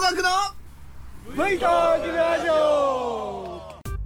ワークのファイターズラジオ。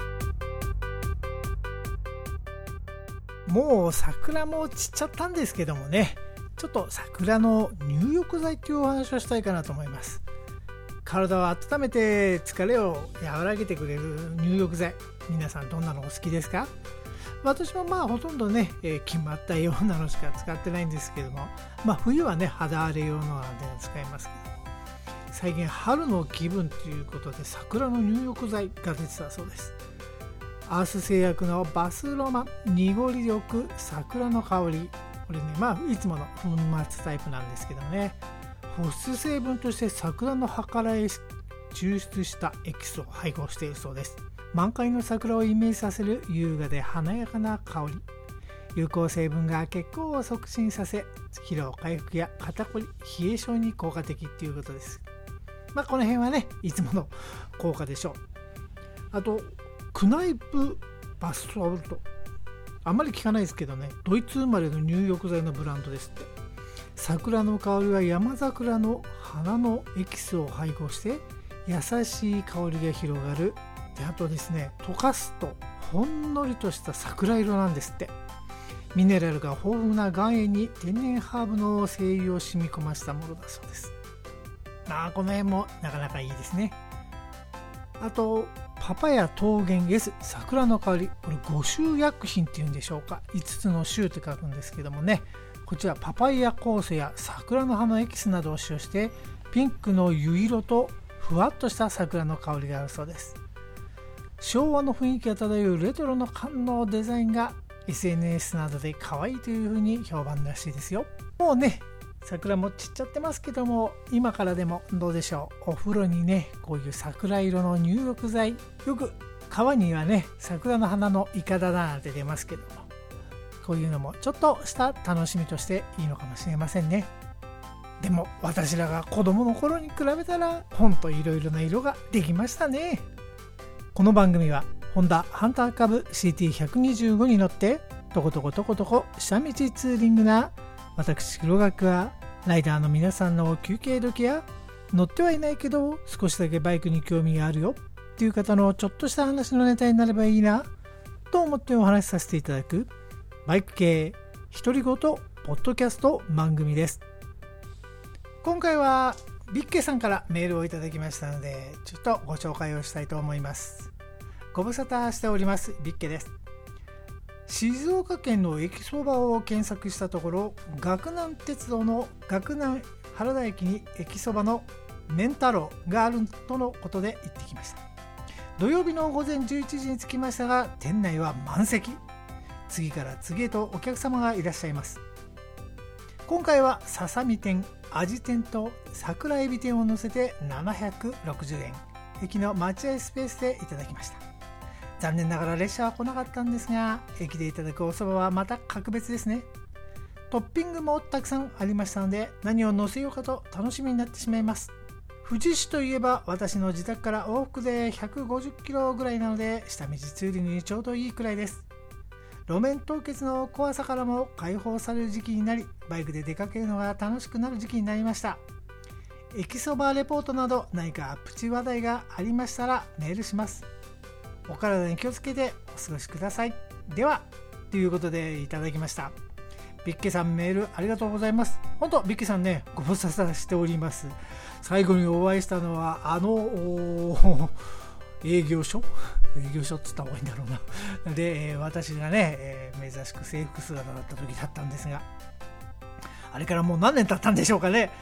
もう桜も散っちゃったんですけどもね、ちょっと桜の入浴剤っていうお話をしたいかなと思います。体を温めて疲れを和らげてくれる入浴剤、皆さんどんなのお好きですか？私はほとんどね、決まったようなのしか使ってないんですけども、冬はね肌荒れ用のなんで使いますけど、最近春の気分ということで桜の入浴剤が出てたそうです。アース製薬のバスロマン濁り力桜の香り、これねいつもの粉末タイプなんですけどね、保湿成分として桜の葉から抽出したエキスを配合しているそうです。満開の桜をイメージさせる優雅で華やかな香り、有効成分が血行を促進させ疲労回復や肩こり冷え性に効果的っていうことです。この辺はねいつもの効果でしょう。あとクナイプバスソルト、あんまり聞かないですけどね、ドイツ生まれの入浴剤のブランドですって。桜の香りは山桜の花のエキスを配合して優しい香りが広がる。であとですね、溶かすとほんのりとした桜色なんですって。ミネラルが豊富な岩塩に天然ハーブの精油を染み込ませたものだそうです。この辺もなかなかいいですね。あとパパヤ桃源 S 桜の香り、これ5種薬品っていうんでしょうか、5つの種って書くんですけどもね、こちらパパイヤ酵素や桜の葉のエキスなどを使用してピンクの湯色とふわっとした桜の香りがあるそうです。昭和の雰囲気が漂うレトロの感のデザインが SNS などで可愛いという風に評判らしいですよ。もうね桜も散っちゃってますけども、今からでもどうでしょう、お風呂にねこういう桜色の入浴剤、よく川にはね桜の花のイカダなんて出ますけども、こういうのもちょっとした楽しみとしていいのかもしれませんね。でも私らが子供の頃に比べたらほんといろいろな色ができましたね。この番組はホンダハンター株 CT125 に乗ってとことことことこ下道ツーリングな私黒学はライダーの皆さんの休憩時や乗ってはいないけど少しだけバイクに興味があるよっていう方のちょっとした話のネタになればいいなと思ってお話しさせていただくバイク系独り言ポッドキャスト番組です。今回はビッケさんからメールをいただきましたので、ちょっとご紹介をしたいと思います。ご無沙汰しております、ビッケです。静岡県の駅そばを検索したところ、岳南鉄道の岳南原田駅に駅そばの麺太郎があるとのことで行ってきました。土曜日の午前11時に着きましたが、店内は満席。次から次へとお客様がいらっしゃいます。今回はささみ天、味天と桜エビ天を乗せて760円、駅の待合スペースでいただきました。残念ながら列車は来なかったんですが、駅でいただくお蕎麦はまた格別ですね。トッピングもたくさんありましたので、何を乗せようかと楽しみになってしまいます。富士市といえば私の自宅から往復で150キロぐらいなので、下道ツーリングにちょうどいいくらいです。路面凍結の怖さからも解放される時期になり、バイクで出かけるのが楽しくなる時期になりました。駅そばレポートなど何かプチ話題がありましたらメールします。お体に気をつけてお過ごしください。ではということでいただきました。ビッケさんメールありがとうございます。本当ビッケさんね、ご無沙汰しております。最後にお会いしたのは営業所って言った方がいいんだろうな。で、私がね、珍しく制服姿だった時だったんですが、あれからもう何年経ったんでしょうかね。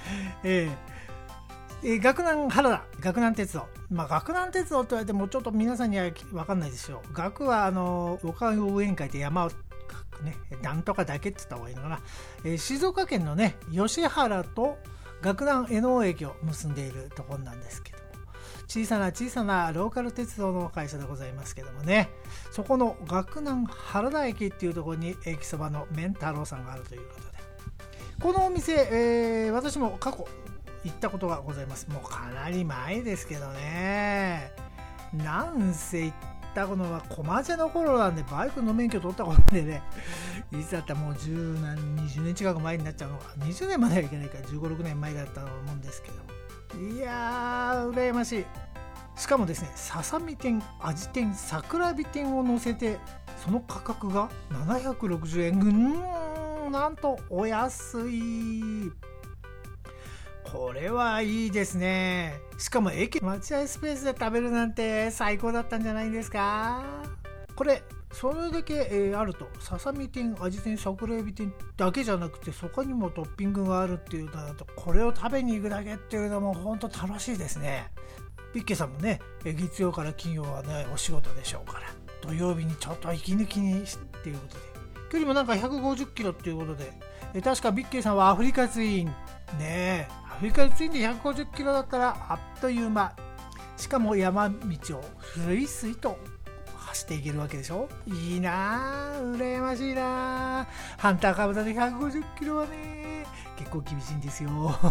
岳南原田、岳南鉄道。岳南鉄道と言われてもちょっと皆さんには分かんないですよ。岳は丘を上に書いて山をね、なんとかだけって言った方がいいのかな。静岡県のね、吉原と岳南江能駅を結んでいるところなんですけども、小さなローカル鉄道の会社でございますけどもね、そこの岳南原田駅っていうところに駅そばの麺太郎さんがあるということで、このお店、私も過去行ったことがございます。もうかなり前ですけどね。なんせ行ったのはコジェの頃なんで、バイクの免許取ったことでね、いつだったらもう20年近く前になっちゃうのか、20年まではいけないから15、6年前だったと思うんですけど、いやー羨ましい。しかもですね、ささみ天、味天、桜エビ天を乗せてその価格が760円。なんとお安い。これはいいですね。しかも駅待合スペースで食べるなんて最高だったんじゃないですか。これそれだけ、あると、ささみ天、味天、桜エビ天だけじゃなくて、そこにもトッピングがあるっていうのだと、これを食べに行くだけっていうのも本当楽しいですね。ビッケさんもね、月曜から金曜はねお仕事でしょうから、土曜日にちょっと息抜きにっていうことで、距離もなんか150キロっていうことで、確かビッケさんはアフリカツインね、アフリカツインで150キロだったらあっという間。しかも山道をスイスイと走っていけるわけでしょ。いいなぁ、羨ましいなぁ。ハンターカブタで150キロはね結構厳しいんですよ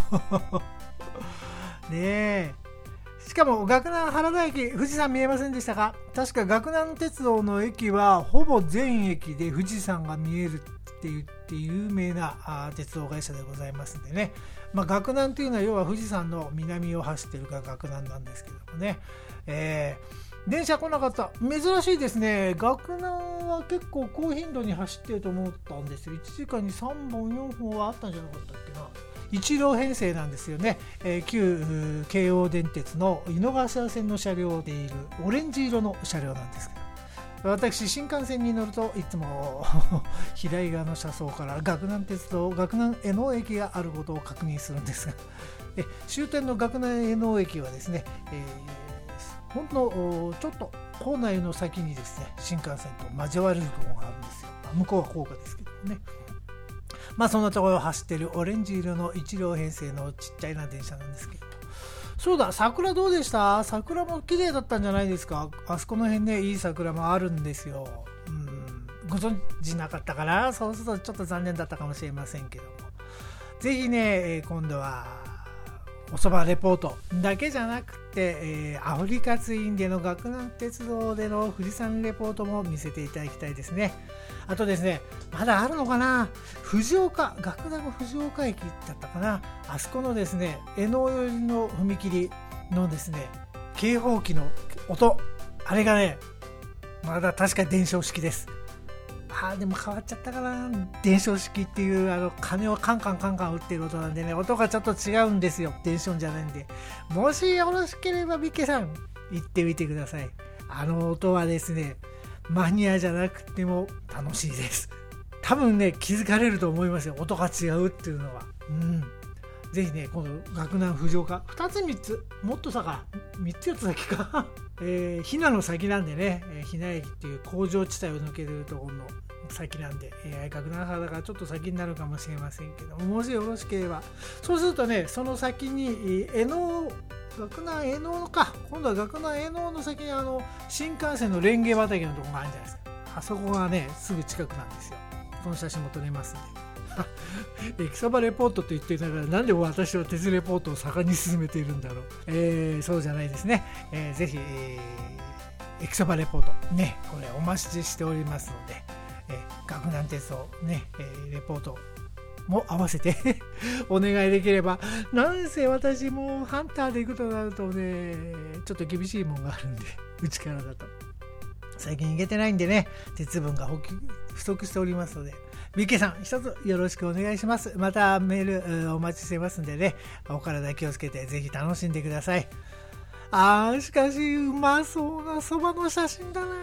ねえ。しかも岳南原田駅、富士山見えませんでしたか。確か岳南鉄道の駅はほぼ全駅で富士山が見えるって言って有名な鉄道会社でございますんでね、岳南というのは要は富士山の南を走ってるから岳南なんですけどもね、電車来なかった。珍しいですね。岳南は結構高頻度に走ってると思ったんですよ。1時間に3本4本はあったんじゃなかったっけな。1両編成なんですよね。旧京王電鉄の井の頭線の車両でいるオレンジ色の車両なんですけど、私新幹線に乗るといつも平井川の車窓から岳南鉄道岳南江野駅があることを確認するんですが、終点の岳南江野駅はですね、ほんのちょっと構内の先にですね、新幹線と交わるところがあるんですよ。向こうは高架ですけどね。そんなところを走っているオレンジ色の1両編成のちっちゃいな電車なんですけど、そうだ、桜どうでした？桜も綺麗だったんじゃないですか。あそこの辺ね、いい桜もあるんですよ。ご存知なかったから、そうするとちょっと残念だったかもしれませんけども、ぜひね、今度はおそばレポートだけじゃなくて、アフリカツインでの岳南鉄道での富士山レポートも見せていただきたいですね。あとですね、まだあるのかな、岳南藤岡駅だったかな、あそこのですね、江野寄りの踏切のですね、警報器の音、あれがね、まだ確か伝承式です。でも変わっちゃったかな。伝承式っていう鐘をカンカンカンカン打ってる音なんでね、音がちょっと違うんですよ。伝承じゃないんで、もしよろしければビッケさん行ってみてください。あの音はですね、マニアじゃなくても楽しいです。多分ね、気づかれると思いますよ、音が違うっていうのは。ぜひね、今度岳南藤岡2つ3つもっとさか3つ4つ先かひなの先なんでね、ひな駅っていう工場地帯を抜けるところの先なんで、岳南原がちょっと先になるかもしれませんけども、もしよろしければ、そうするとね、その先に岳南江野か、今度は岳南江野の先に新幹線のレンゲ畑のところがあるんじゃないですか。あそこがね、すぐ近くなんですよ。この写真も撮れますんで。駅そばレポートと言っていながら、なんで私は鉄レポートを盛んに進めているんだろう。そうじゃないですね。ぜひ、駅そばレポートね、これお待ちしておりますので、岳南鉄道ね、レポートも合わせてお願いできれば。なんせ私もハンターで行くとなるとね、ちょっと厳しいもんがあるんで、うちからだと最近行けてないんでね、鉄分が不足しておりますので、ビッケさん一つよろしくお願いします。またメールお待ちしてますんでね、お体気をつけてぜひ楽しんでください。しかしうまそうなそばの写真だな。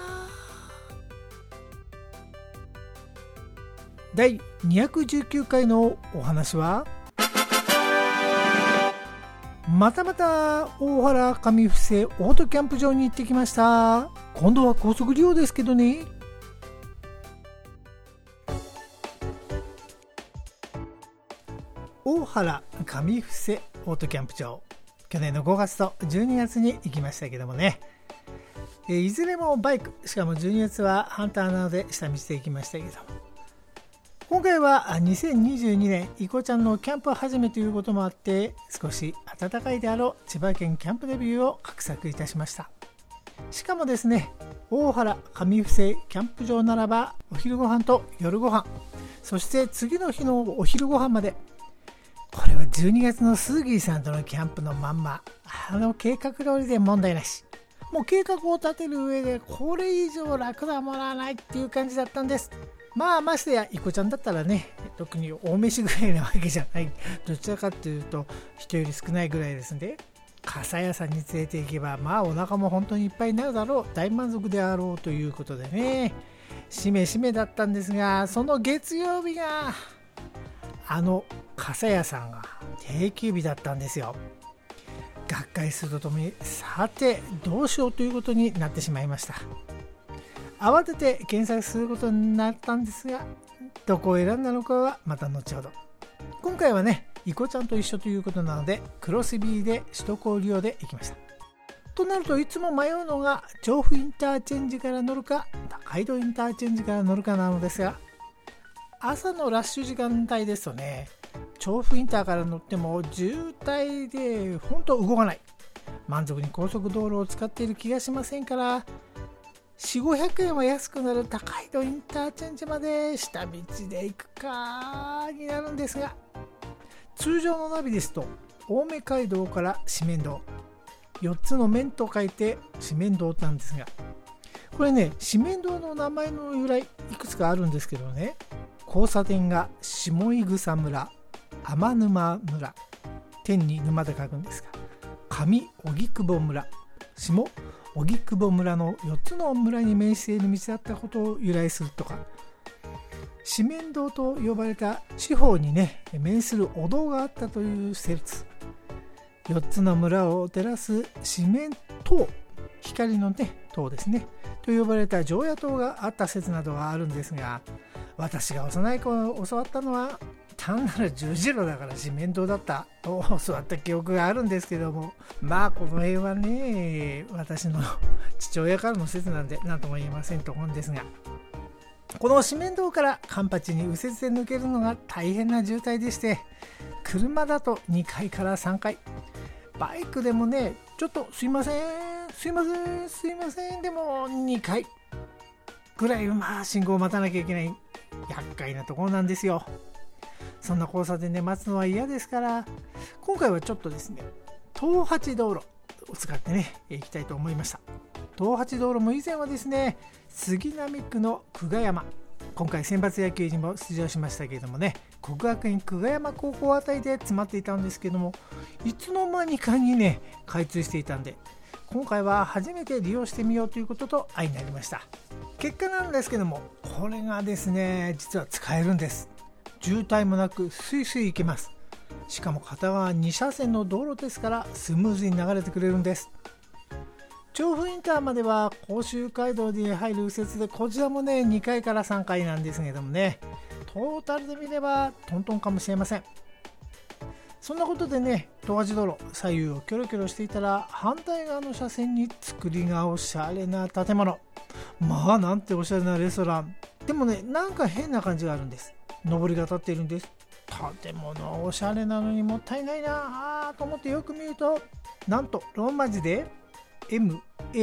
第219回のお話は、また大原上布施オートキャンプ場に行ってきました。今度は高速利用ですけどね。大原上布施オートキャンプ場、去年の5月と12月に行きましたけどもね、いずれもバイク、しかも12月はハンターなので下道で行きましたけども、今回は2022年いこちゃんのキャンプ始めということもあって、少し暖かいであろう千葉県キャンプデビューを画策いたしました。しかもですね、大原上布施キャンプ場ならばお昼ご飯と夜ご飯、そして次の日のお昼ご飯までこれは12月のスーギーさんとのキャンプのまんま、計画通りで問題なし。もう計画を立てる上でこれ以上楽はもらわないっていう感じだったんです。ましてやいこちゃんだったらね、特に大飯ぐらいなわけじゃない。どちらかというと人より少ないぐらいですんで、傘屋さんに連れて行けばお腹も本当にいっぱいになるだろう、大満足であろうということでね、しめしめだったんですが、その月曜日が傘屋さんが定休日だったんですよ。がっかりするとともに、さてどうしようということになってしまいました。慌てて検索することになったんですが、どこを選んだのかはまた後ほど。今回はね、いこちゃんと一緒ということなので、クロス B で首都高利用で行きました。となるといつも迷うのが、調布インターチェンジから乗るか高井戸インターチェンジから乗るかなのですが、朝のラッシュ時間帯ですとね、調布インターから乗っても渋滞で本当動かない、満足に高速道路を使っている気がしませんから、4、500円は安くなる高井戸インターチェンジまで下道で行くかになるんですが、通常のナビですと青梅街道から四面道、4つの面と書いて四面道なんですが、これね、四面道の名前の由来いくつかあるんですけどね、交差点が下井草村、天沼村、天に沼で書くんですが、上荻窪村、下荻窪村の4つの村に面している道だったことを由来するとか、四面道と呼ばれた四方にね面するお堂があったという説、4つの村を照らす四面塔、光のね塔ですねと呼ばれた常夜灯があった説などがあるんですが、私が幼い頃教わったのは単なる十字路だから四面道だったと教わった記憶があるんですけども、この辺はね、私の父親からの説なんで何とも言えませんと思うんですが、この四面道からカンパチに右折で抜けるのが大変な渋滞でして、車だと2回から3回、バイクでもね、ちょっとすいませんでも2回ぐらい信号を待たなきゃいけない厄介なところなんですよ。そんな交差点で待つのは嫌ですから、今回はちょっとですね、東八道路を使ってね行きたいと思いました。東八道路も以前はですね、杉並区の久我山、今回選抜野球にも出場しましたけれどもね、国学院久我山高校あたりで詰まっていたんですけども、いつの間にかにね開通していたんで、今回は初めて利用してみようということと相なりました。結果なんですけども、これがですね実は使えるんです。渋滞もなくスイスイ行けます。しかも片側2車線の道路ですからスムーズに流れてくれるんです。調布インターまでは甲州街道に入る右折で、こちらもね2回から3回なんですけどもね、トータルで見ればトントンかもしれません。そんなことでね、東八道路左右をキョロキョロしていたら、反対側の車線に作りがおしゃれな建物、なんておしゃれなレストラン。でもね、なんか変な感じがあるんです。上りが立っているんです。建物おしゃれなのにもったいないなと思ってよく見ると、なんとローマ字で MATSU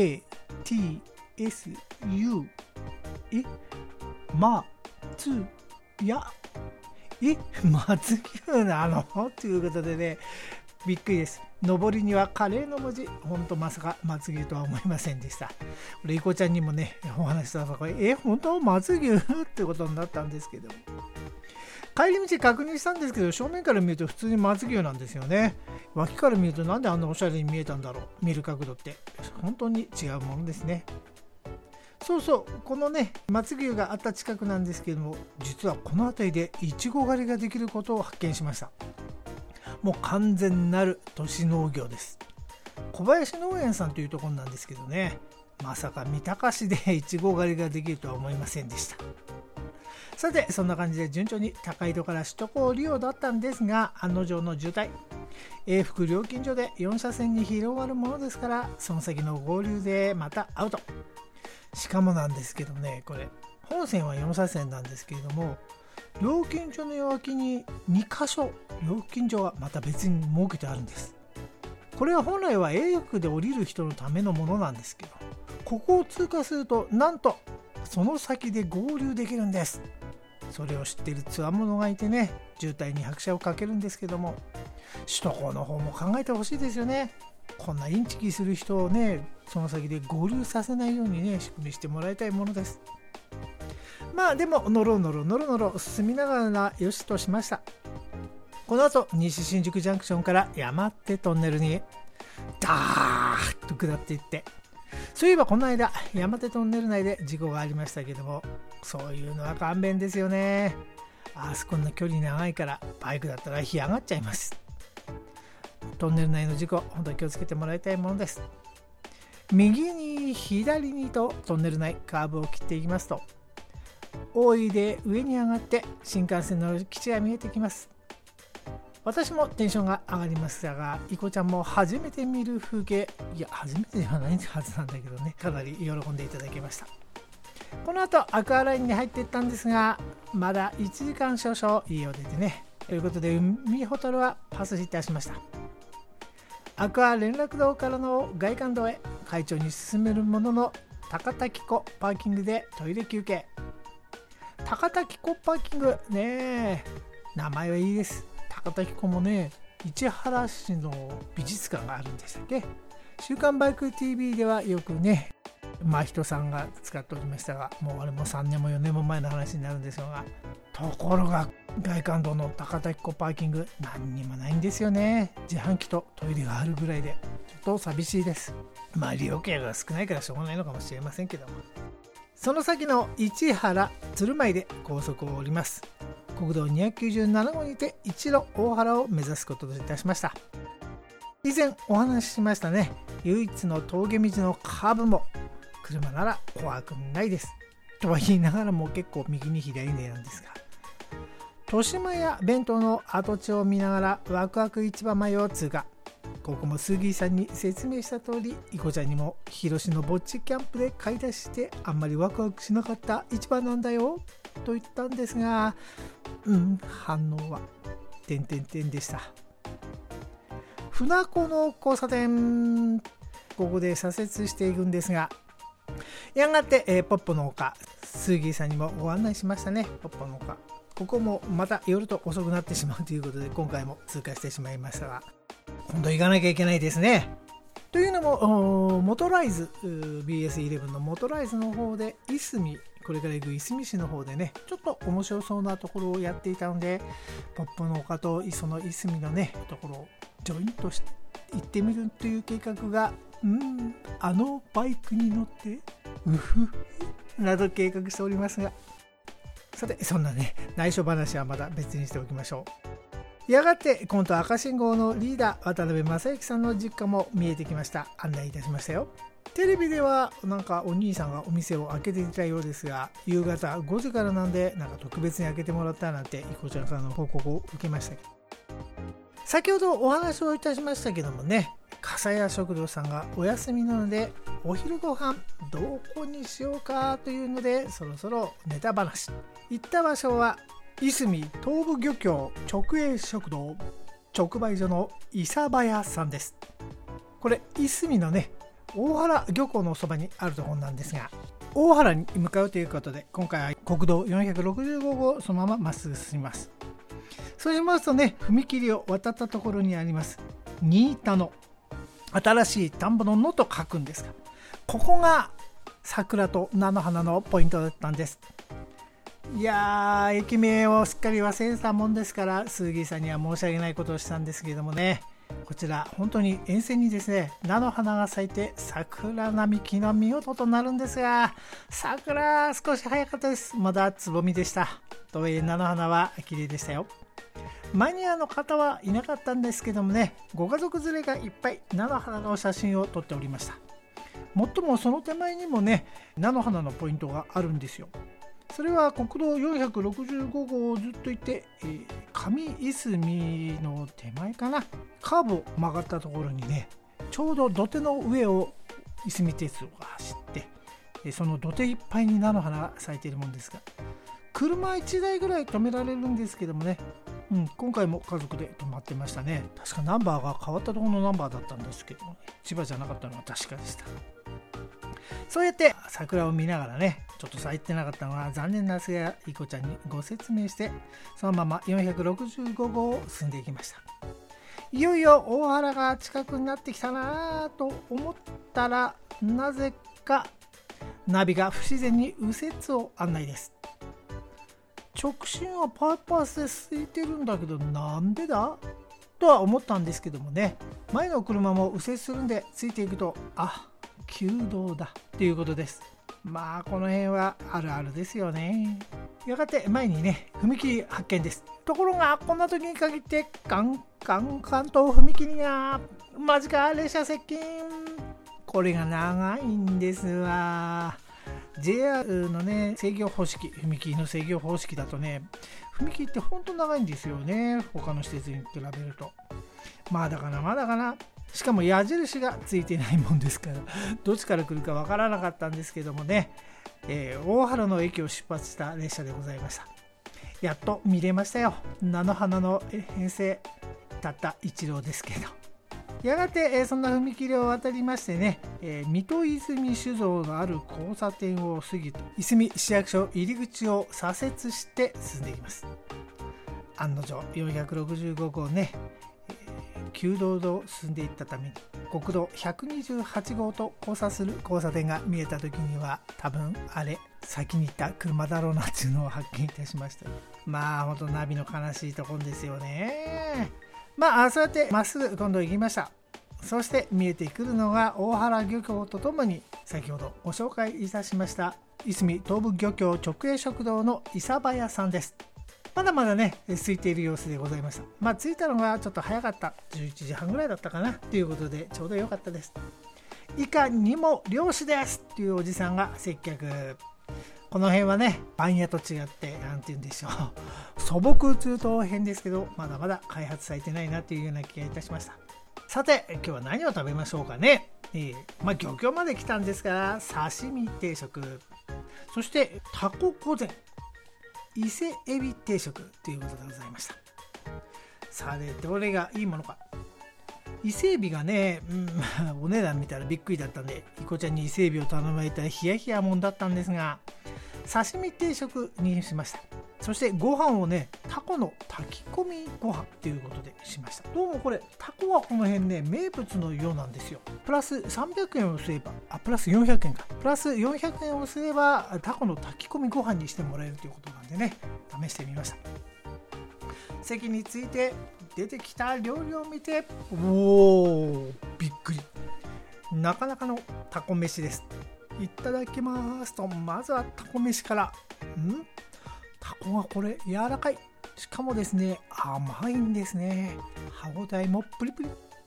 松屋松牛なのということでね、びっくりです。上りにはカレーの文字、本当まさか松牛とは思いませんでした。これいこちゃんにもねお話したら、本当松牛ってことになったんですけど、帰り道確認したんですけど、正面から見ると普通に松牛なんですよね。脇から見るとなんであんなおしゃれに見えたんだろう。見る角度って本当に違うものですね。このね松牛があった近くなんですけども、実はこの辺りでいちご狩りができることを発見しました。もう完全なる都市農業です。小林農園さんというところなんですけどね、まさか三鷹市でいちご狩りができるとは思いませんでした。さて、そんな感じで順調に高井戸から首都高利用だったんですが、案の定の渋滞、永福料金所で4車線に広がるものですから、その先の合流でまたアウト。しかもなんですけどね、これ本線は4車線なんですけれども、料金所の脇に2カ所料金所はまた別に設けてあるんです。これは本来は永福で降りる人のためのものなんですけど、ここを通過するとなんとその先で合流できるんです。 それを知っているつわものがいてね、渋滞に拍車をかけるんですけども、首都高の方も考えてほしいですよね。こんなインチキする人をね、その先で合流させないようにね、仕組みしてもらいたいものです。まあでもノロノロ進みながらよしとしました。この後西新宿ジャンクションから山手トンネルにダーッと下っていって、そういえばこの間山手トンネル内で事故がありましたけども、そういうのは勘弁ですよね。あそこんな距離長いからバイクだったら干上がっちゃいます。トンネル内の事故、本当に気をつけてもらいたいものです。右に左にとトンネル内カーブを切っていきますと、大井で上に上がって新幹線の基地が見えてきます。私もテンションが上がりましたが、いこちゃんも初めて見る風景、いや初めてではないはずなんだけどね、かなり喜んでいただけました。この後アクアラインに入っていったんですが、まだ1時間少々家を出てね、ということで海ほたるはパスいたしました。アクア連絡道からの外環道へ快調に進めるものの、高滝湖パーキングでトイレ休憩。高滝湖パーキングね、名前はいいです。高滝湖もね、市原市の美術館があるんでしたっけ。週刊バイク TV ではよくね、真人さんが使っておりましたが、もうあれも3年も4年も前の話になるんですが、ところが外環道の高滝湖パーキング何にもないんですよね。自販機とトイレがあるぐらいでちょっと寂しいです。まあ利用客が少ないからしょうがないのかもしれませんけども、その先の市原鶴舞で高速を降ります。国道297号にて一路大原を目指すことといたしました。以前お話ししましたね、唯一の峠道のカーブも車なら怖くないですとは言いながらも結構右に左になんですが、豊島や弁当の跡地を見ながらワクワク市場前を通過。ここもスギーさんに説明した通り、いこちゃんにも広島のぼっちキャンプで買い出してあんまりワクワクしなかった市場なんだよと言ったんですが、反応は点々点でした。船子の交差点、ここで左折していくんですが、やがて、ポッポの丘、スギーさんにもご案内しましたね。ポッポの丘、ここもまた夜と遅くなってしまうということで、今回も通過してしまいましたが、今度行かなきゃいけないですね。というのも、モトライズ BS11 のモトライズの方でいすみ、これから行くいすみ市の方でね、ちょっと面白そうなところをやっていたので、ポッポの丘とそのいすみのねところをジョイントして行ってみるという計画が、あのバイクに乗ってなど計画しておりますが、さてそんなね内緒話はまだ別にしておきましょう。やがて今度赤信号のリーダー渡辺正行さんの実家も見えてきました。案内いたしましたよ。テレビではなんかお兄さんがお店を開けていたようですが、夕方5時からなんでなんか特別に開けてもらったなんていこちゃんからの報告を受けましたけど、先ほどお話をいたしましたけどもね、笠谷食堂さんがお休みなのでお昼ご飯どこにしようかというので、そろそろネタ話。行った場所はいすみ東部漁協直営食堂直売所の伊佐羽屋さんです。これいすみのね大原漁港のそばにあるところなんですが、大原に向かうということで、今回は国道465号をそのまままっすぐ進みます。そうしますとね、踏切を渡ったところにあります新田の新しい田んぼの野と書くんですが、ここが桜と菜の花のポイントだったんです。いやー、駅名をすっかり忘れてたもんですから、スーギーさんには申し訳ないことをしたんですけれどもね、こちら本当に沿線にですね菜の花が咲いて桜並木の見事となるんですが、桜少し早かったです。まだつぼみでした。とはいえ菜の花は綺麗でしたよ。マニアの方はいなかったんですけどもね、ご家族連れがいっぱい菜の花の写真を撮っておりました。もっともその手前にもね菜の花のポイントがあるんですよ。それは国道465号をずっと行って、上いすみの手前かな、カーブを曲がったところにね、ちょうど土手の上をいすみ鉄道が走って、その土手いっぱいに菜の花が咲いているもんですが、車1台ぐらい止められるんですけどもね、今回も家族で止まってましたね。確かナンバーが変わったところのナンバーだったんですけどもね、千葉じゃなかったのは確かでした。 そうやって桜を見ながらね、ちょっと咲いてなかったのは残念なすがいこちゃんにご説明して、そのまま465号を進んでいきました。いよいよ大原が近くになってきたなと思ったら、なぜかナビが不自然に右折を案内です。直進はパーパスで空いてるんだけど、なんでだとは思ったんですけどもね、前の車も右折するんでついていくと、旧道だということです。まあこの辺はあるあるですよね。やがて前にね、踏切発見です。ところがこんな時に限ってカンと踏切が間近列車接近、これが長いんですわ。 JR のね制御方式、踏切の制御方式だとね、踏切ってほんと長いんですよね、他の施設に比べると。まだかな。しかも矢印がついてないもんですから、どっちから来るかわからなかったんですけどもね、大原の駅を出発した列車でございました。やっと見れましたよ、菜の花の編成、たった一両ですけど。やがて、そんな踏切を渡りましてね、水戸泉酒造のある交差点を過ぎて、いすみ市役所入り口を左折して進んでいきます。案の定465号ね、旧道を進んでいったために国道128号と交差する交差点が見えた時には、多分あれ先に行った車だろうなっていうのを発見いたしました。まあ本当ナビの悲しいところですよね。まあそうやってまっすぐ今度行きました。そして見えてくるのが大原漁協とともに先ほどご紹介いたしましたいすみ東部漁協直営食堂の伊佐場屋さんです。まだまだね空いている様子でございました。着いたのがちょっと早かった、11時半ぐらいだったかなということで、ちょうど良かったです。いかにも漁師ですっていうおじさんが接客。この辺はね番屋と違って、なんて言うんでしょう、素朴通と変ですけど、まだまだ開発されてないなというような気がいたしました。さて今日は何を食べましょうかね。漁協まで来たんですから刺身定食、そしてタコ御膳、伊勢エビ定食ということでございました。さてどれがいいものか。伊勢エビがね、お値段見たらびっくりだったんで、いこちゃんに伊勢エビを頼まれたらヒヤヒヤもんだったんですが、刺身定食にしました。そしてご飯をね、タコの炊き込みご飯ということでしました。どうもこれタコはこの辺ね名物のようなんですよ。プラス300円をすれば、プラス400円か、プラス400円をすればタコの炊き込みご飯にしてもらえるということなんでね、試してみました。席について出てきた料理を見て、びっくり、なかなかのタコ飯です。いただきますと、まずはタコ飯から。タコがこれ柔らかい、しかもですね甘いんですね。歯ごたえもプリプリ。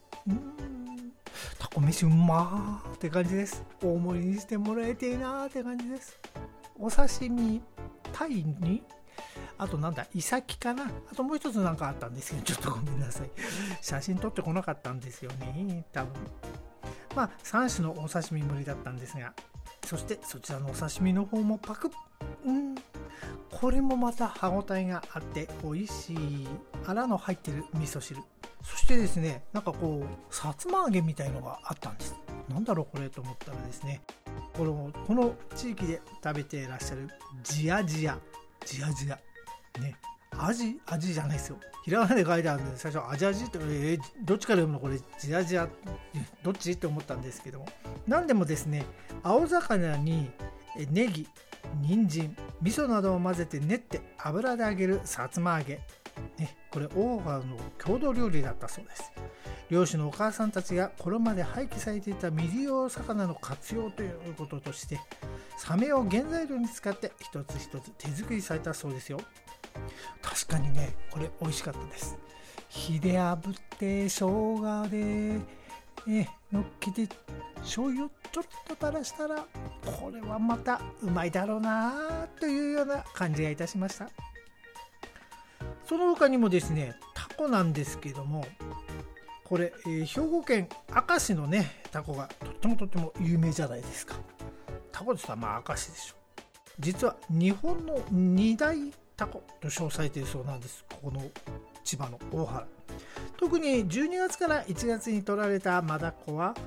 タコ飯うまーって感じです。大盛りにしてもらえていいなーって感じです。お刺身、タイにあとイサキかな、あともう一つなんかあったんですけど、ちょっとごめんなさい、写真撮ってこなかったんですよね多分。3種のお刺身盛りだったんですが、そしてそちらのお刺身の方もパクッ、これもまた歯ごたえがあって美味しい。アラの入ってる味噌汁、そしてですねさつま揚げみたいのがあったんです。なんだろうこれと思ったらですね、この地域で食べていらっしゃるジヤジヤね、味じゃないですよ、ひらがなで書いてあるんで最初味ってどっちから読むのこれ、ジヤジヤどっちって思ったんですけども、何でもですね青魚にネギ、人参、味噌などを混ぜて練って油で揚げるさつま揚げ、これ大原の郷土料理だったそうです。漁師のお母さんたちがこれまで廃棄されていた未利用魚の活用ということとして、サメを原材料に使って一つ一つ手作りされたそうですよ。確かにねこれ美味しかったです。火で炙って生姜でのっけて醤油をちょっと垂らしたら、これはまたうまいだろうなというような感じがいたしました。その他にもですねタコなんですけども、これ、兵庫県明石のねタコがとっても有名じゃないですか。タコですから明石でしょ。実は日本の2大タコと称されているそうなんです。ここの千葉の大原、特に12月から1月に取られたマダコは、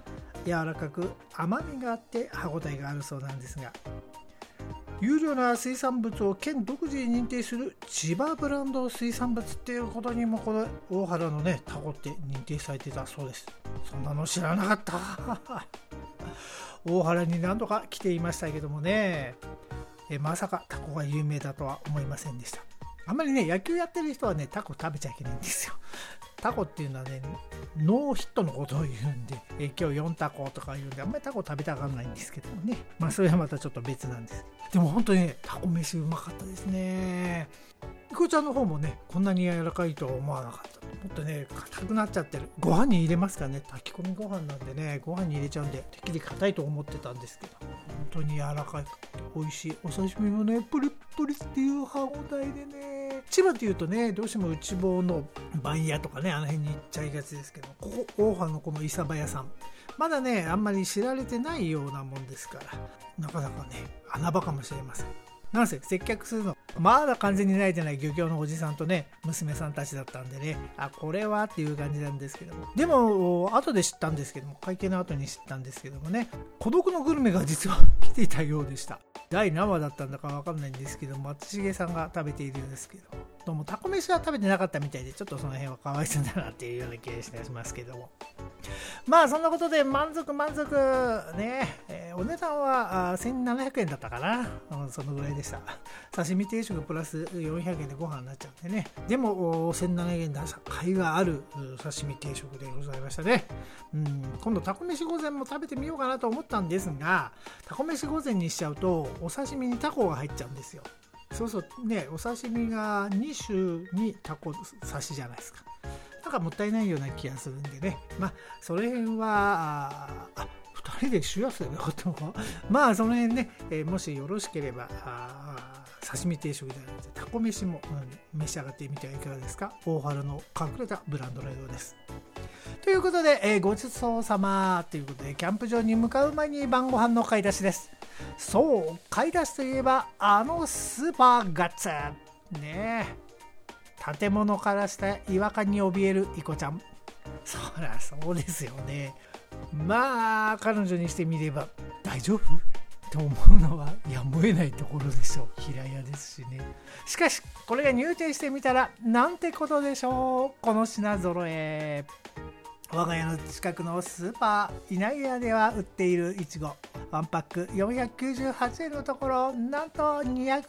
柔らかく甘みがあって歯ごたえがあるそうなんですが、優良な水産物を県独自に認定する千葉ブランド水産物っていうことにもこの大原のねタコって認定されてたそうです。そんなの知らなかった大原に何度か来ていましたけどもね、まさかタコが有名だとは思いませんでした。あんまりね野球やってる人はねタコ食べちゃいけないんですよ。タコっていうのはねノーヒットのことを言うんで、今日4タコとか言うんであんまりタコ食べたがらないんですけどもね、それはまたちょっと別なんです。でも本当にねタコ飯うまかったですね。いこちゃんの方もねこんなに柔らかいとは思わなかった。もっとね硬くなっちゃってる。ご飯に入れますかね、炊き込みご飯なんでねご飯に入れちゃうんでてっきり硬いと思ってたんですけど、本当に柔らかい美味しい。お刺身もねプリップリっていう歯ごたえでね、千葉っていうとねどうしても内房の番屋とかねあの辺に行っちゃいがちですけど、ここ大原のこの伊佐場屋さんまだねあんまり知られてないようなもんですから、なかなかね穴場かもしれません。なんせ接客するのまだ完全に慣れてない漁協のおじさんとね娘さんたちだったんでね、これはっていう感じなんですけども、でも後で知ったんですけども、会見の後に知ったんですけどもね、孤独のグルメが実は来ていたようでした。第何話だったんだか分かんないんですけども、松重さんが食べているようですけども、どうもタコ飯は食べてなかったみたいで、ちょっとその辺はかわいそうだなっていうような気がしますけども、そんなことで満足ね、お値段は1700円だったかな、そのぐらいでした。刺身定食プラス400円でご飯になっちゃうんでね、でも1700円で甲斐がある刺身定食でございましたね。今度タコ飯御膳も食べてみようかなと思ったんですが、タコ飯御膳にしちゃうとお刺身にタコが入っちゃうんですよ。そうそうね、お刺身が2種にタコ刺しじゃないですか。なんかもったいないような気がするんでね、その辺は2人でシュアスでよかったのかその辺ね、もしよろしければ刺身定食であるタコ飯も、召し上がってみてはいかがですか。大原の隠れたブランドのようです。ということで、ごちそうさまということでキャンプ場に向かう前に晩ご飯の買い出しです。そう、買い出しといえばスーパーガッツねえ、建物からした違和感に怯えるイコちゃん。そりゃそうですよね。彼女にしてみれば大丈夫と思うのはやむを得ないところでしょう。平屋ですしね。しかしこれが入店してみたらなんてことでしょう。この品揃え、我が家の近くのスーパー稲毛屋では売っているいちご1パック498円のところ、なんと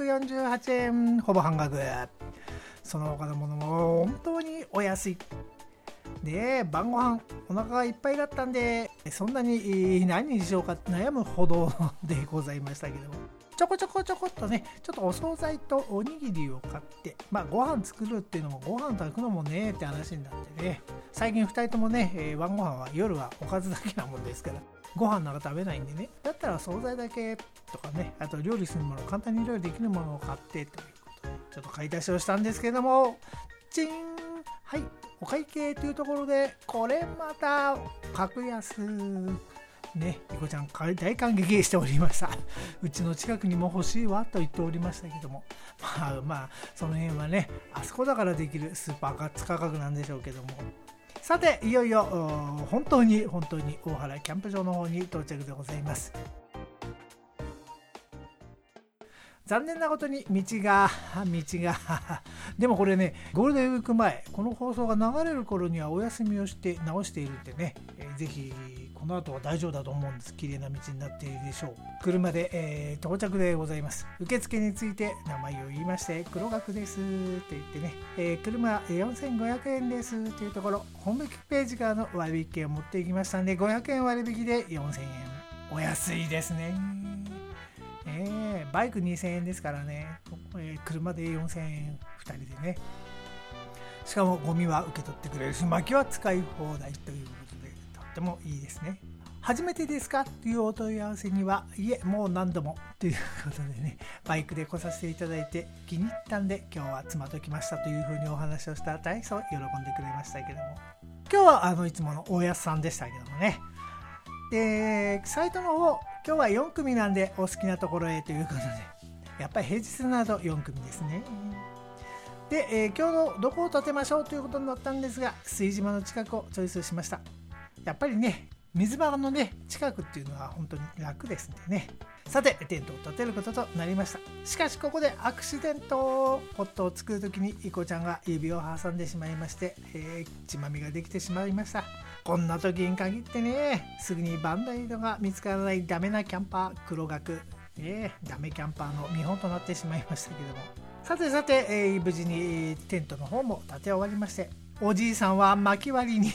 248円、ほぼ半額。その他のものも本当にお安いで、晩ご飯お腹がいっぱいだったんでそんなに何にしようか悩むほどでございましたけども、ちょこちょこっとねちょっとお惣菜とおにぎりを買って、ご飯作るっていうのもご飯炊くのもねって話になってね、最近2人ともね、晩ご飯は夜はおかずだけなもんですからご飯なんか食べないんでね、だったら惣菜だけとかね、あと料理するもの、簡単に料理できるものを買ってということでちょっと買い出しをしたんですけども、チン、はいお会計というところで、これまた格安ね、いこちゃん大感激しておりました。うちの近くにも欲しいわと言っておりましたけども、その辺はねあそこだからできるスーパーガッツ価格なんでしょうけども、さていよいよ本当に大原キャンプ場の方に到着でございます。残念なことに道がでもこれねゴールデンウィーク前、この放送が流れる頃にはお休みをして直しているってね、ぜひこの後は大丈夫だと思うんです。綺麗な道になっているでしょう。車で、到着でございます。受付について名前を言いまして、黒額ですって言ってね、車4500円ですというところ、ホームページからの割引券を持っていきましたんで、500円割引で4000円、お安いですね。バイク2000円ですからね、車で4000円2人でね、しかもゴミは受け取ってくれるし、薪は使い放題ということでとってもいいですね。初めてですかというお問い合わせには、いえもう何度もということでね、バイクで来させていただいて気に入ったんで今日は妻と来ましたというふうにお話をしたら大層喜んでくれましたけども、今日はいつもの大安さんでしたけどもね。でサイトの方今日は4組なんでお好きなところへということで、やっぱり平日など4組ですね。で、今日のどこを建てましょうということになったんですが、水島の近くをチョイスしました。やっぱりね水場のね近くっていうのは本当に楽ですんでね。さてテントを立てることとなりました。しかしここでアクシデント。ポットを作るときにイコちゃんが指を挟んでしまいまして、血まみができてしまいました。こんな時に限ってね、すぐにバンダイドが見つからないダメなキャンパー黒学、ダメキャンパーの見本となってしまいましたけども、さて、無事にテントの方も立て終わりまして、おじいさんは薪割りに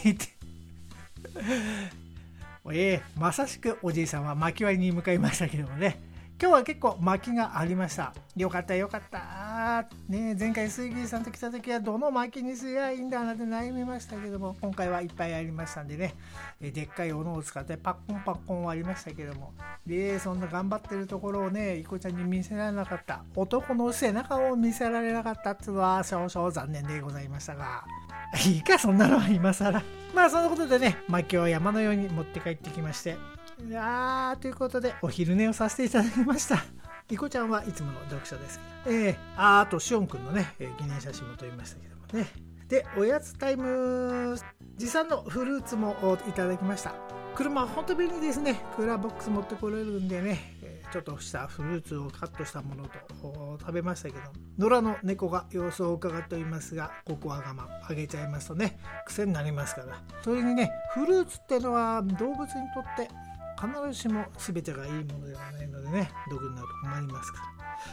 まさしくおじいさんは薪割りに向かいましたけどもね、今日は結構薪がありました。よかった、ね、前回水牛さんと来た時はどの薪にすりゃいいんだなんて悩みましたけども、今回はいっぱいありましたんでね、でっかい斧を使ってパッコン割りましたけども、そんな頑張ってるところをねイコちゃんに見せられなかった、男の背中を見せられなかったっていうのは少々残念でございましたが、いいかそんなのは今更。そのことでね、薪を山のように持って帰ってきまして、ということでお昼寝をさせていただきました。イコちゃんはいつもの読書ですけど、あとシオンくんのね、記念写真も撮りましたけどもね。でおやつタイム、持参のフルーツもいただきました。車は本当便利ですね。クーラーボックス持ってこれるんでね、ちょっとしたフルーツをカットしたものと食べましたけど、野良の猫が様子を伺っておりますが、ここは我慢、あげちゃいますとね癖になりますから。それにね、フルーツってのは動物にとって必ずしも全てがいいものではないのでね、毒になると困りますから。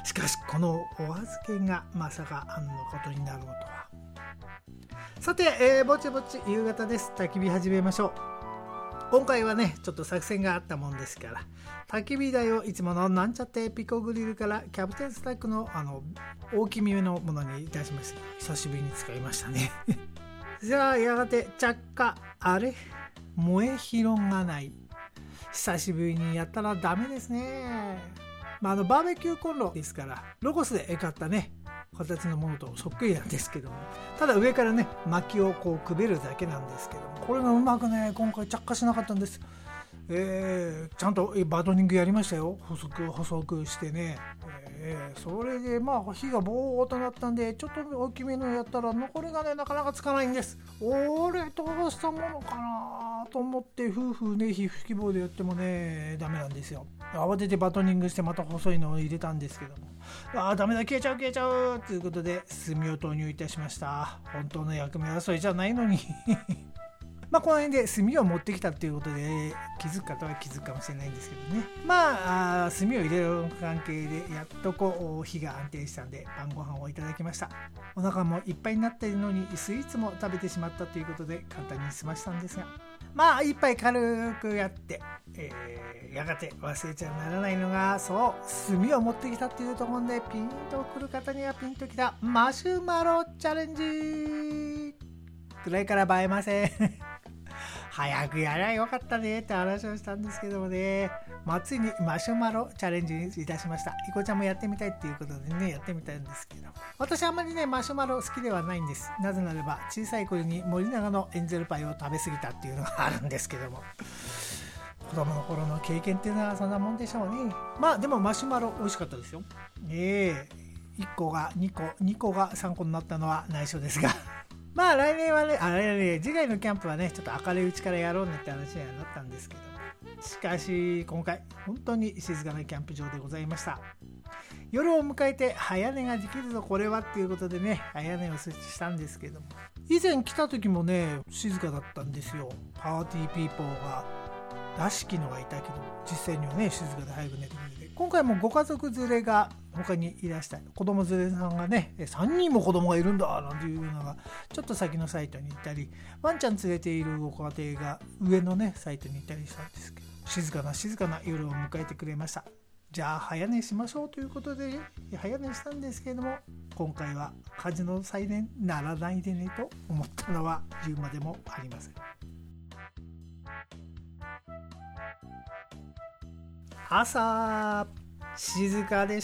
しかしこのお預けがまさかあんなことになろうとは。さて、ぼちぼち夕方です。焚き火始めましょう。今回はねちょっと作戦があったもんですから、焚き火台をいつものなんちゃってピコグリルからキャプテンスタックの大きめのものにいたしました。久しぶりに使いましたねじゃあやがて着火、あれ燃え広がない。久しぶりにやったらダメですね。バーベキューコンロですからロゴスで買ったね形のものとそっくりなんですけども、ただ上からね薪をこうくべるだけなんですけども、これがうまくね今回着火しなかったんです。ちゃんとバードニングやりましたよ。細くしてね、それで火がボーっとなったんで、ちょっと大きめのやったら残りがねなかなかつかないんです。俺どうしたものかなと思って夫婦ね火吹き棒でやってもねダメなんですよ。慌ててバトニングしてまた細いのを入れたんですけども、ダメだ、消えちゃうということで炭を投入いたしました。本当の役目はそれじゃないのにこの辺で炭を持ってきたっていうことで気づく方は気づくかもしれないんですけどね。炭を入れる関係でやっと火が安定したんで晩ご飯をいただきました。お腹もいっぱいになっているのにスイーツも食べてしまったということで簡単に済ましたんですが、一杯軽くやって、やがて忘れちゃならないのが、そう炭を持ってきたっていうところでピンとくる方にはピンときたマシュマロチャレンジくらいから映えません早くやりゃよかったねって話をしたんですけどもね、ついにマシュマロチャレンジにいたしました。イコちゃんもやってみたいっていうことでねやってみたんですけど、私あんまりねマシュマロ好きではないんです。なぜならば小さい頃に森永のエンゼルパイを食べ過ぎたっていうのがあるんですけども、子供の頃の経験っていうのはそんなもんでしょうね。でもマシュマロ美味しかったですよ。1個が2個2個が3個になったのは内緒ですが来年はね次回のキャンプはねちょっと明るいうちからやろうねって話にはなったんですけど、しかし今回本当に静かなキャンプ場でございました。夜を迎えて早寝ができるぞこれはっていうことでね早寝を設置したんですけども、以前来た時もね静かだったんですよ。パーティーピーポーがらしきのがいたけど実際にはね静かで早く寝てくれて、今回もご家族連れが他にいらした子供連れさんがね3人も子供がいるんだなんていうのがちょっと先のサイトに行ったり、ワンちゃん連れているご家庭が上のねサイトに行ったりしたんですけど、静かな夜を迎えてくれました。じゃあ早寝しましょうということで早寝したんですけれども、今回は火事の再燃ならないでねと思ったのは言うまでもありません。朝静かでした。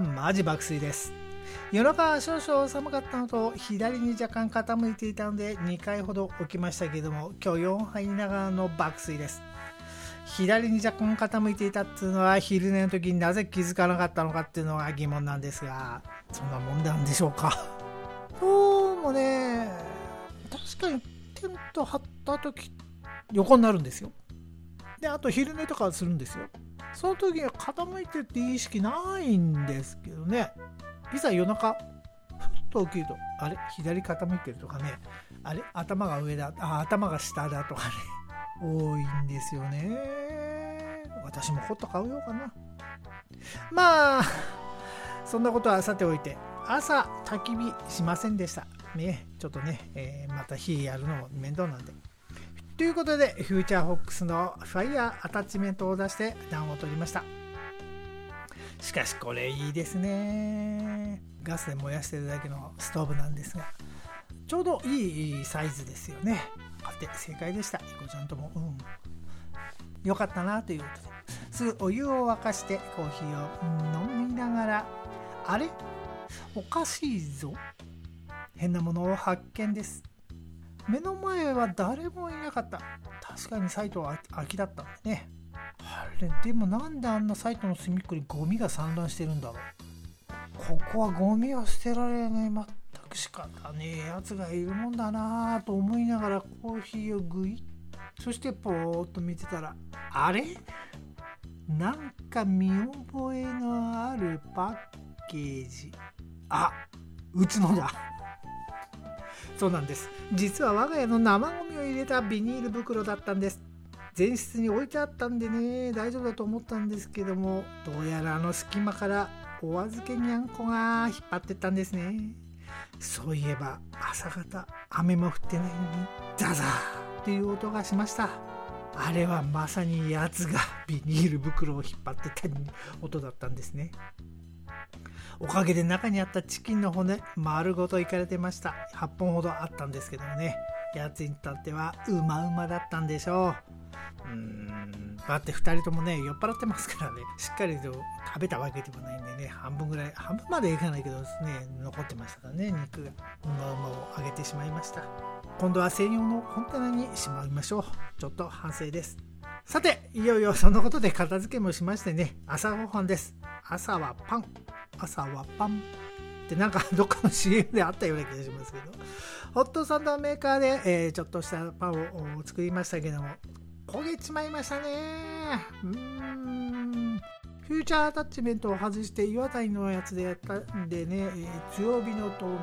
マジ爆睡です。夜中少々寒かったのと左に若干傾いていたので2回ほど起きましたけれども、今日4杯ながらの爆睡です。左に若干傾いていたっていうのは昼寝の時になぜ気づかなかったのかっていうのが疑問なんですが、そんなもんなんでしょうか。どうもね確かにテント張った時横になるんですよ。 であと昼寝とかするんですよ。その時は傾いてるって意識ないんですけどね、いざ夜中ふっと起きるとあれ左傾いてるとかね、あれ頭が上だ、頭が下だとかね多いんですよね。私もホット買うようかな。まあそんなことはさておいて、朝焚き火しませんでしたね。ちょっとね、また火やるのも面倒なんで。ということでフューチャーフォックスのファイヤーアタッチメントを出して暖を取りました。しかしこれいいですね。ガスで燃やしてるだけのストーブなんですが、ちょうどいいサイズですよね。買って正解でした。イコちゃんともよかったなということで、すぐお湯を沸かしてコーヒーを飲みながら、あれおかしいぞ、変なものを発見です。目の前は誰もいなかった。確かにサイトは空きだったんだね。あれでもなんであんなサイトの隅っこにゴミが散乱してるんだろう。ここはゴミを捨てられない、全く仕方ねえやつがいるもんだなと思いながらコーヒーをグイッ、そしてポーっと見てたら、あれなんか見覚えのあるパッケージ。うちのだ。そうなんです。実は我が家の生ゴミを入れたビニール袋だったんです。前室に置いてあったんでね、大丈夫だと思ったんですけども、どうやらあの隙間からお預けにゃんこが引っ張ってったんですね。そういえば朝方雨も降ってないのにザザーという音がしました。あれはまさにやつがビニール袋を引っ張ってた音だったんですね。おかげで中にあったチキンの骨丸ごといかれてました。8本ほどあったんですけどもね、やつにとってはうまうまだったんでしょう。だって2人ともね酔っ払ってますからね、しっかりと食べたわけでもないんでね、半分までいかないけどですね、残ってましたからね、肉がうまうまをあげてしまいました。今度は専用のコンテナにしまいましょう。ちょっと反省です。さていよいよそのことで片付けもしましてね、朝ごはんです。朝はパンってなんかどっかの CM であったような気がしますけど、ホットサンドメーカーで、ちょっとしたパンを作りましたけども、焦げちまいましたね。フューチャーアタッチメントを外して岩谷のやつでやったんでね、強火の遠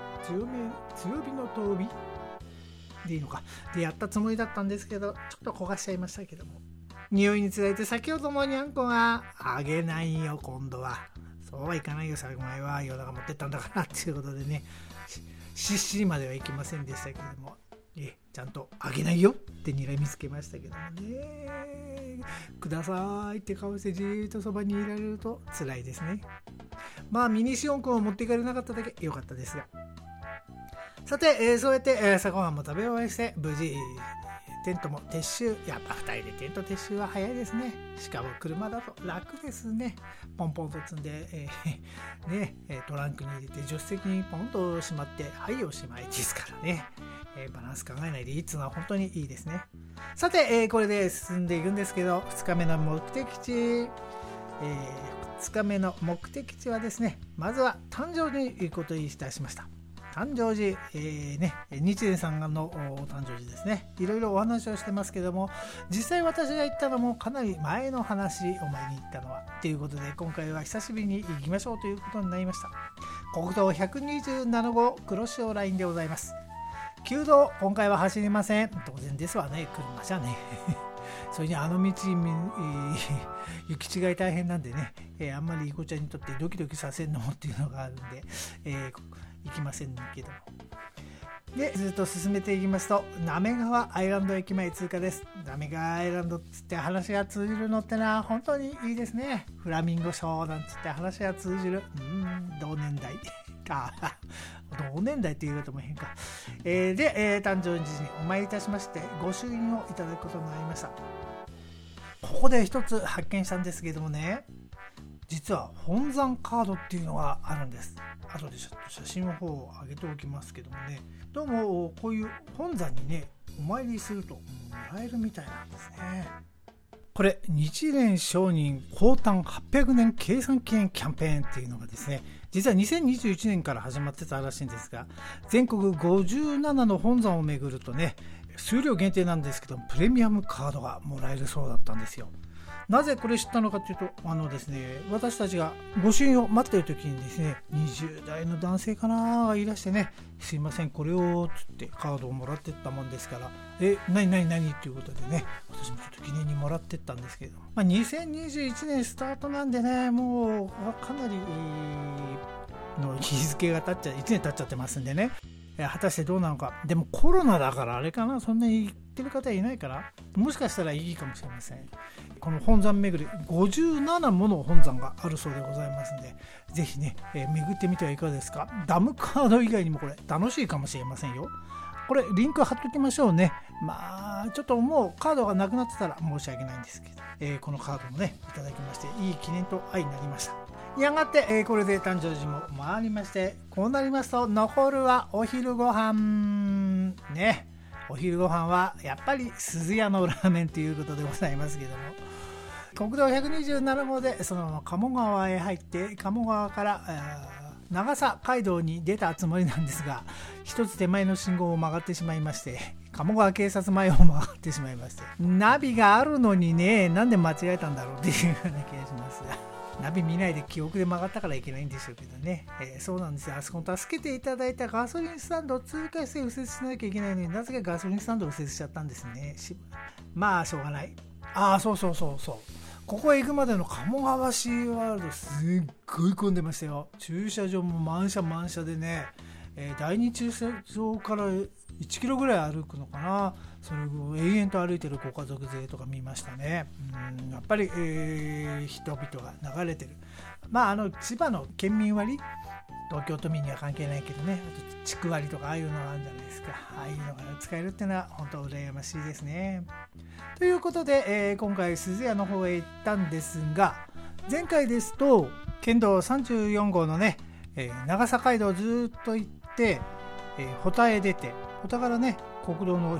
火でいいのかでやったつもりだったんですけど、ちょっと焦がしちゃいましたけども、匂いにつられて先ほどもにゃんこがあげないよ。今度はそうはいかないよ、最後前は夜中持ってったんだからっていうことでね、しっしりまではいきませんでしたけども、ちゃんとあげないよって睨みつけましたけどもね、くださいって顔してじーっとそばにいられると辛いですね。まあミニシオン君を持っていかれなかっただけ良かったですが、さて、そうやって、朝ごはんも食べ終えして無事テントも撤収。やっぱ2人でテント撤収は早いですね。しかも車だと楽ですね。ポンポンと積んで、トランクに入れて助手席にポンとしまって、はいおしまいですからね。バランス考えないでいいっていうのは本当にいいですね。さて、これで進んでいくんですけど、2日目の目的地、2日目の目的地はですね、まずは誕生寺に行くことにいたしました。誕生寺、日蓮さんの誕生寺ですね。いろいろお話をしてますけども、実際私が行ったのもかなり前の話、お前に行ったのはということで、今回は久しぶりに行きましょうということになりました。国道127号黒潮ラインでございます。旧道今回は走りません。当然ですわね、車じゃね。それにあの道、行き違い大変なんでね、あんまりいこちゃんにとってドキドキさせるのもっていうのがあるんで、行きませんけども。で、ずっと進めていきますと、滑川アイランド駅前通過です。滑川アイランドっつって話が通じるのってのは本当にいいですね。フラミンゴショーなんつって話が通じる。同年代か。同年代って言うとも変か。で、誕生日にお参りいたしまして、御朱印をいただくことになりました。ここで一つ発見したんですけどもね、実は本山カードっていうのがあるんです。後でちょっと写真の方を上げておきますけどもね、どうもこういう本山にねお参りするともらえるみたいなんですね。これ日蓮聖人降誕800年計算記念キャンペーンっていうのがですね、実は2021年から始まってたらしいんですが、全国57の本山を巡るとね、 数量限定なんですけどプレミアムカードがもらえるそうだったんですよ。なぜこれ知ったのかというとですね、私たちが御朱印を待っている時にですね、20代の男性かながいらしてね、すいませんこれをつってカードをもらってったもんですから、何っていうことでね、私もちょっと記念にもらってったんですけど、2021年スタートなんでね、もうかなりの日付が1年経っちゃってますんでね、果たしてどうなのか。でもコロナだからあれかな、そんなに言ってる方いないから、もしかしたらいいかもしれません。この本山巡り57もの本山があるそうでございますので、ぜひね、巡ってみてはいかがですか。ダムカード以外にもこれ楽しいかもしれませんよ。これリンク貼っときましょうね。ちょっともうカードがなくなってたら申し訳ないんですけど、このカードもねいただきまして、いい記念と愛になりました。やがて、これで誕生日も回りまして、こうなりますと残るはお昼ご飯ね。お昼ご飯はやっぱり鈴屋のラーメンということでございますけども、国道127号でそのまま鴨川へ入って、鴨川から長狭街道に出たつもりなんですが、一つ手前の信号を曲がってしまいまして、鴨川警察前を曲がってしまいまして、ナビがあるのにね、なんで間違えたんだろうっていうような気がしますが、ナビ見ないで記憶で曲がったからいけないんでしょうけどね、そうなんですよ。あそこに助けていただいたガソリンスタンドを通過して右折しなきゃいけないのに、なぜかガソリンスタンドを右折しちゃったんですね。まあしょうがない。そうここへ行くまでの鴨川シーワールドすっごい混んでましたよ。駐車場も満車でね、第2駐車場から1キロぐらい歩くのかな、それを永遠と歩いてるご家族勢とか見ましたね。やっぱり、人々が流れてる。千葉の県民割、東京都民には関係ないけどね、あと地区割とかああいうのがあるんじゃないですか。ああいうのが使えるっていうのは本当羨ましいですね。ということで、今回鈴屋の方へ行ったんですが、前回ですと県道34号のね、長狭街道をずっと行って、保田へ出て、保田からね国道の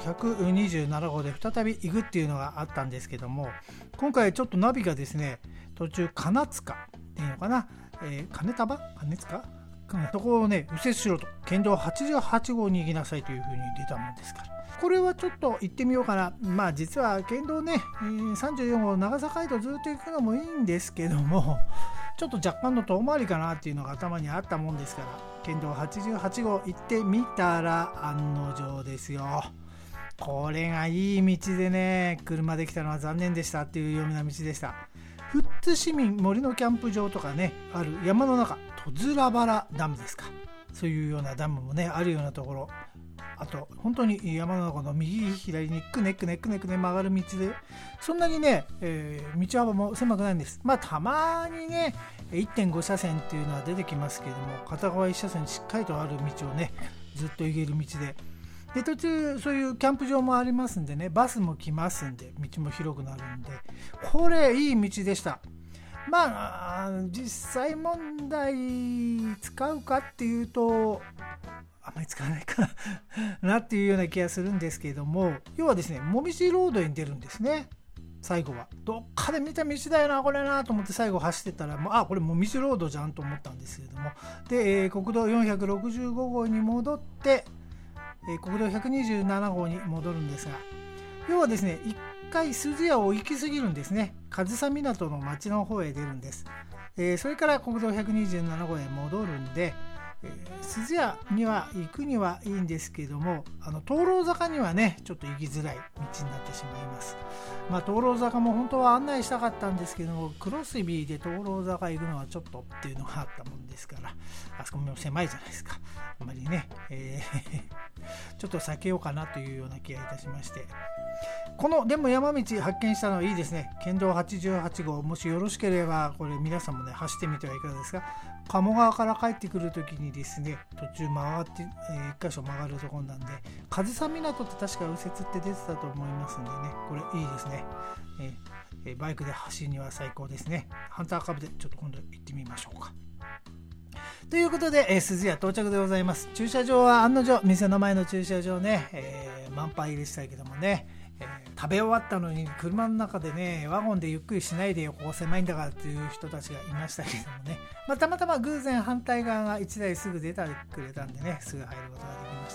127号で再び行くっていうのがあったんですけども、今回ちょっとナビがですね、途中金塚っていうのかな、金塚そこをね右折しろと、県道88号に行きなさいというふうに出たもんですから、これはちょっと行ってみようかな。実は県道ね、34号長狭街道ずっと行くのもいいんですけども、ちょっと若干の遠回りかなっていうのが頭にあったもんですから、県道88号行ってみたら案の定ですよ。これがいい道でね、車で来たのは残念でしたっていうような道でした。富津市民森のキャンプ場とかねある山の中、戸面原ダムですか、そういうようなダムもねあるようなところ、あと本当に山の中の右左にくね曲がる道で、そんなにね、道幅も狭くないんです。たまにね 1.5 車線っていうのは出てきますけれども、片側1車線しっかりとある道をねずっと行ける道で、途中そういうキャンプ場もありますんでね、バスも来ますんで道も広くなるんで、これいい道でした。実際問題使うかっていうとあまり使わないかなっていうような気がするんですけれども、要はですねもみじロードに出るんですね。最後はどっかで見た道だよなこれなと思って最後走ってたら、これもみじロードじゃんと思ったんですけれども、で、国道465号に戻って、国道127号に戻るんですが、要はですね一回鈴屋を行き過ぎるんですね。上総港の町の方へ出るんです。それから国道127号へ戻るんで、鈴屋には行くにはいいんですけども、灯籠坂にはねちょっと行きづらい道になってしまいます。灯籠坂も本当は案内したかったんですけども、クロスビーで灯籠坂行くのはちょっとっていうのがあったもんですから、あそこも狭いじゃないですか。あんまりね、ちょっと避けようかなというような気がいたしまして、このでも山道発見したのはいいですね。県道88号、もしよろしければこれ皆さんもね走ってみてはいかがですか。鴨川から帰ってくるときにですね、途中曲がって、1箇所曲がるところなんで、上総港って確か右折って出てたと思いますんでね、これいいですね。バイクで走るには最高ですね。ハンターカブでちょっと今度行ってみましょうか。ということで、鈴屋到着でございます。駐車場は案の定店の前の駐車場ね、満杯でしたけどもね、食べ終わったのに車の中でねワゴンでゆっくりしないでよ、ここ狭いんだからっていう人たちがいましたけどもね、たまたま偶然反対側が1台すぐ出てくれたんでね、すぐ入ることができました。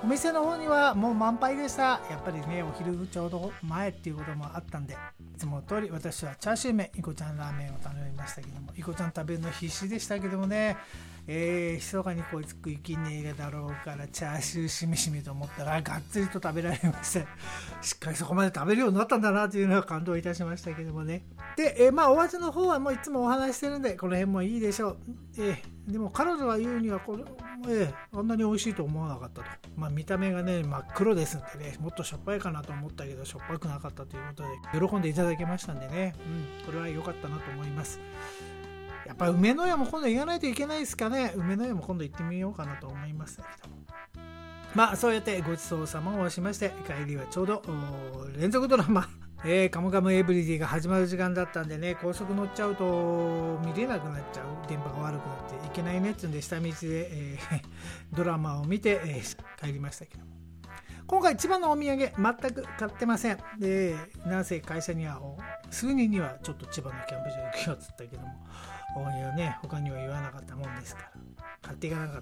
お店の方にはもう満杯でした。やっぱりね、お昼ちょうど前っていうこともあったんで、いつも通り私はチャーシュー麺、いこちゃんラーメンを頼みましたけども、いこちゃん食べるの必死でしたけどもね、密かにこいつ食いきんねえだろうからチャーシューしみしみと思ったらがっつりと食べられまして、しっかりそこまで食べるようになったんだなというのは感動いたしましたけどもね。で、お味の方はもういつもお話してるんでこの辺もいいでしょう。でも彼女が言うにはこれ、あんなに美味しいと思わなかったと。見た目がね真っ黒ですんでね、もっとしょっぱいかなと思ったけどしょっぱくなかったということで喜んでいただけましたんでね、これは良かったなと思います。やっぱり梅の屋も今度行かないといけないですかね。梅の屋も今度行ってみようかなと思いますけども、そうやってごちそうさまをしまして、帰りはちょうど連続ドラマカムカムエブリディが始まる時間だったんでね、高速乗っちゃうと見れなくなっちゃう、電波が悪くなっていけないねっていうんで下道で、ドラマを見て、帰りましたけども、今回千葉のお土産全く買ってません。で、なぜ会社には数人にはちょっと千葉のキャンプ場行くよっつったけども、他には言わなかったもんですから買っていかなかった。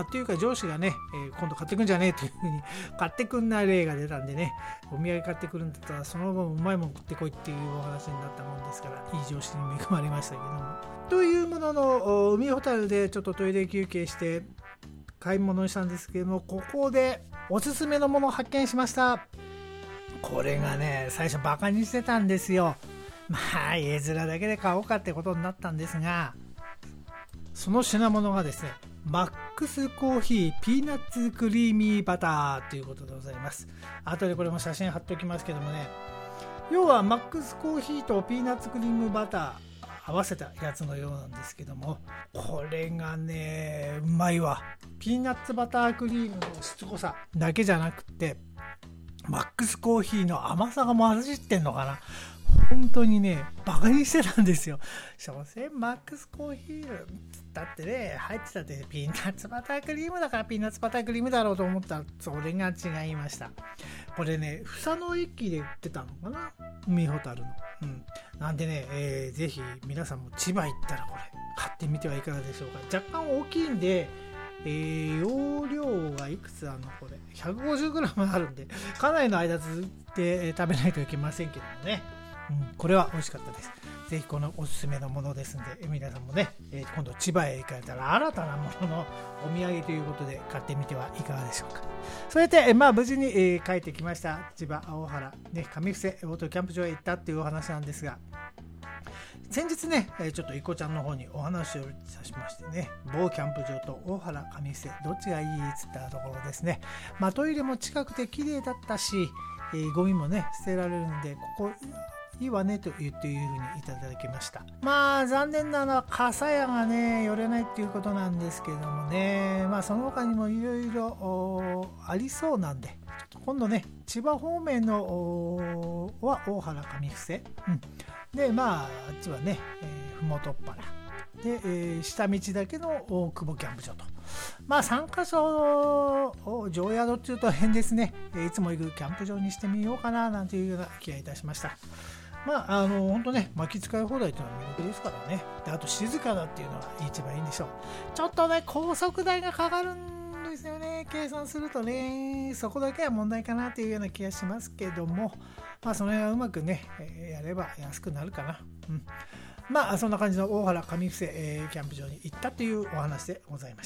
というか上司がね、今度買ってくんじゃねえというふうに買ってくんな例が出たんでね、お土産買ってくるんだったらその分うまいもん食ってこいっていうお話になったもんですから、いい上司に恵まれましたけども、というものの海ほたるでちょっとトイレ休憩して買い物したんですけども、ここでおすすめのものを発見しました。これがね、最初バカにしてたんですよ。絵面だけで買おうかってことになったんですが、その品物がですね、マックスコーヒーピーナッツクリーミーバターということでございます。後でこれも写真貼っておきますけどもね、要はマックスコーヒーとピーナッツクリームバター合わせたやつのようなんですけども、これがねうまいわ。ピーナッツバタークリームのしつこさだけじゃなくて、マックスコーヒーの甘さが混じってんのかな、本当にねバカにしてたんですよ。所詮マックスコーヒーだってね、入ってたってピーナッツバタークリームだからピーナッツバタークリームだろうと思ったら、それが違いました。これね、房の駅で売ってたのかな、海ほたるの、なんでね、ぜひ皆さんも千葉行ったらこれ買ってみてはいかがでしょうか。若干大きいんで、容量がいくつあるの、これ 150g あるんで、かなりの間ずって食べないといけませんけどもね、これは美味しかったです。ぜひこのおすすめのものですので、皆さんもね、今度千葉へ行かれたら新たなもののお土産ということで買ってみてはいかがでしょうか。それで、無事に、帰ってきました。千葉大原、上布施オートキャンプ場へ行ったっていうお話なんですが、先日ね、ちょっといこちゃんの方にお話をさしましてね、某キャンプ場と大原上布施どっちがいいっつったところですね、トイレも近くて綺麗だったし、ゴミもね捨てられるんで、ここいいわねというふうにいただきました。残念なのは傘屋がね寄れないっていうことなんですけどもね、その他にもいろいろありそうなんで、ちょっと今度ね千葉方面のは大原上布施、であっちはね、ふもとっぱらで、下道だけの大久保キャンプ場と、3カ所を常宿っていうと変ですね、いつも行くキャンプ場にしてみようかななんていうような気がいたしました。本当ね、巻き使い放題というのは魅力ですからね。で、あと静かだっていうのが一番いいんでしょう。ちょっとね高速代がかかるんですよね、計算するとね。そこだけは問題かなというような気がしますけども、その辺はうまくね、やれば安くなるかな。そんな感じの大原上布施、キャンプ場に行ったというお話でございました。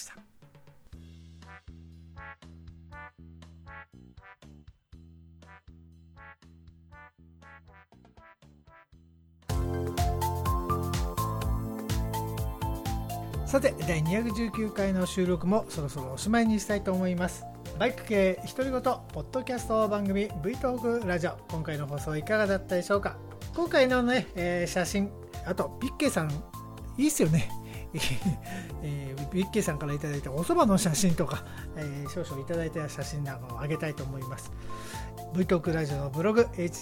さて、第219回の収録もそろそろおしまいにしたいと思います。バイク系独り言ポッドキャスト番組 V トークラジオ、今回の放送いかがだったでしょうか。今回のね、写真、あとビッケさんいいっすよねビッケさんからいただいたお蕎麦の写真とか、少々いただいた写真なんかをあげたいと思います。V トークラジオのブログ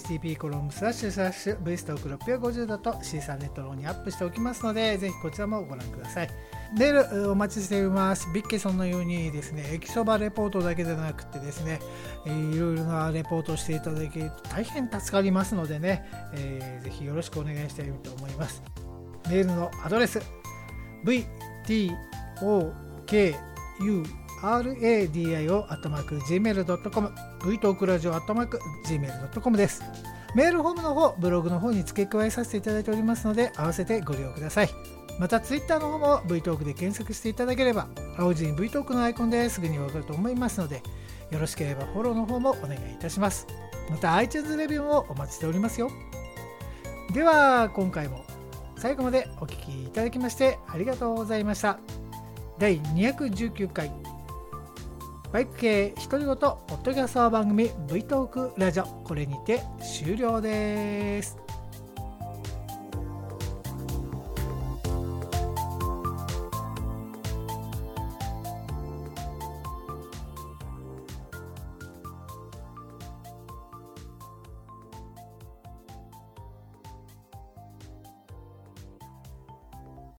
http://vstock650.c3 ネットの方にアップしておきますので、ぜひこちらもご覧ください。メールお待ちしています。ビッケさんのようにですね、駅そばレポートだけでなくてですね、いろいろなレポートをしていただけると大変助かりますのでね、ぜひよろしくお願いしたいと思います。メールのアドレス vtoku vtalkradio@gmail.com、 vtalkradio@gmail.com です。メールフォームの方、ブログの方に付け加えさせていただいておりますので、合わせてご利用ください。またツイッターの方も VTalk で検索していただければ、青字に VTalk のアイコンですぐにわかると思いますので、よろしければフォローの方もお願いいたします。また iTunes レビューもお待ちしておりますよ。では今回も最後までお聞きいただきましてありがとうございました。第219回バイク系独り言ポッドキャスト番組 VTalk ラジオ、これにて終了です。